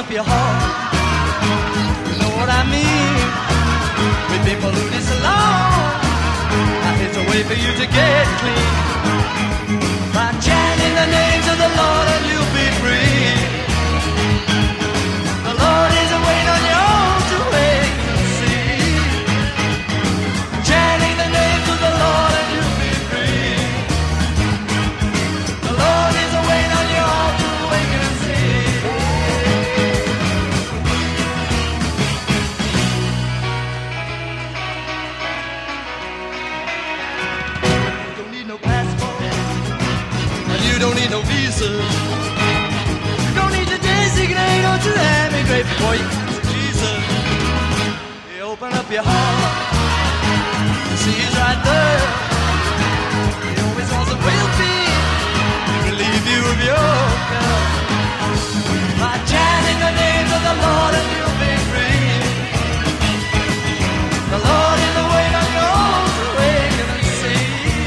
your heart. You know what I mean? With people who disallow, now here's a way for you to get clean. By chanting the names of the Lord and you'll be free. The Lord is waiting on you to wake and see. Chanting the names of the Lord and you'll be free. The Lord is waiting on you to wake and see. You don't need no passport and you don't need no visa. You don't need to designate or to emigrate before you come to Jesus. You open up your heart, see He's right there. He always wants a real thing, relieve you of your guilt. By chanting the names of the Lord and you'll be free. The Lord is waiting on you to wake and see.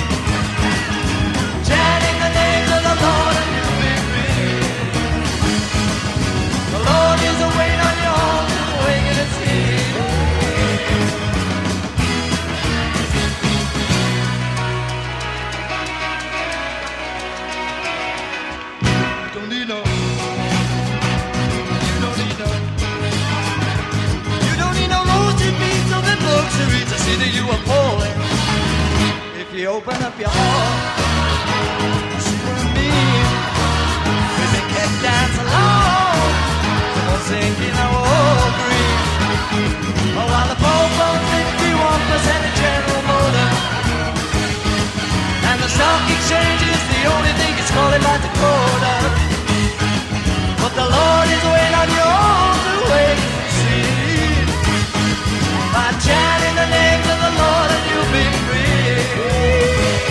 Chanting the names of the Lord and you'll be free. The Lord is waiting on you to wake and see. Don't need no. You don't need no. You don't need no roasted beans or the books to read to see that you are poor. If you open up your heart, see what I mean. We've been kept down so long, someone sinking our all green. Oh, while the Pope owns 51% of General Motors, and the stock exchange is the only thing it's calling by Dakota. But the Lord is waiting on you all to wait and see. By chanting the names of the Lord and you'll be free.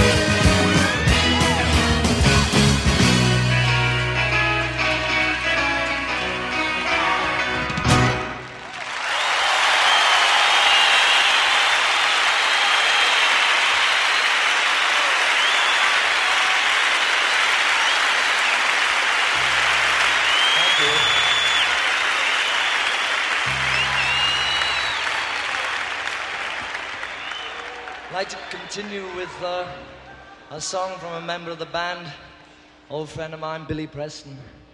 I'd like to continue with a song from a member of the band, old friend of mine, Billy Preston.